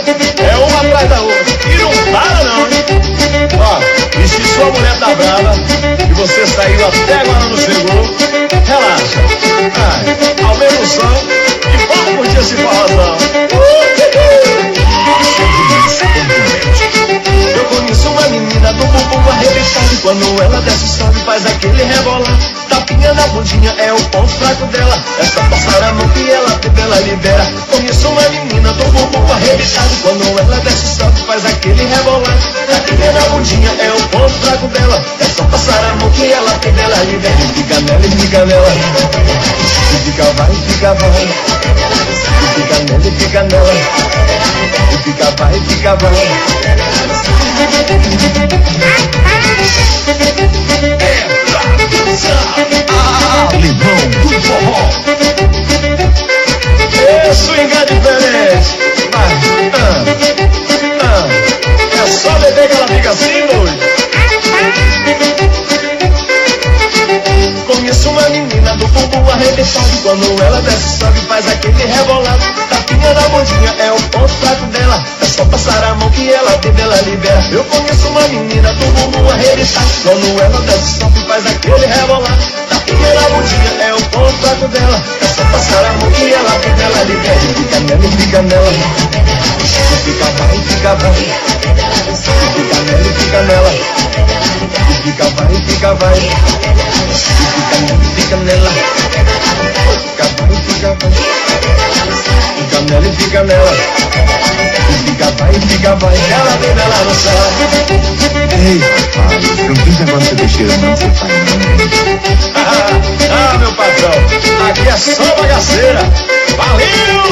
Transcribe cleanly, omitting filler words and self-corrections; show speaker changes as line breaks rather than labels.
É uma atrás da outra. E não para não, hein? Ó, e se sua mulher tá brava e você saiu até agora não chegou, relaxa. Ai, aumenta o som e vamos curtir esse forrozão. Eu conheço uma menina do bumbum arrebentado, quando ela desce sobe faz aquele rebolar. Tapinha na bundinha é o ponto fraco dela, é só passar a mão que ela pedala libera. Conheço uma menina do bumbum arrebentado, quando ela desce sobe faz aquele rebolar. Tapinha na bundinha é o ponto fraco dela, é só passar a mão que ela pedala libera. E fica nela, e fica nela, e fica vai, e fica vai, e fica nela, e fica nela, e fica vai, e fica vai.
Limão do forró.
Swingar diferente. Vai, é só beber que ela fica assim, doido. Conheço uma menina do bumbum arrebentado, quando ela desce sobe faz aquele rebolado. Tapinha na bundinha é o ponto fraco dela, é só passar a mão que ela bebe, ela libera. Eu conheço uma menina do bumbum arrebentado, quando ela desce sobe faz aquele rebolado. Tapinha na bundinha é o ponto fraco dela, é só passar a mão que ela bebe, ela libera. E fica nela, e fica nela, e fica vai, e fica vai, e fica nela, e fica nela, e fica vai, e fica vai, e fica nela, fica vai, fica vai, fica nela, e fica nela, e fica vai, fica vai, ela vem dela no céu.
Ei, rapaz, não tem negócio de besteira não, você faz não.
Meu patrão, aqui é só bagaceira. Valeu!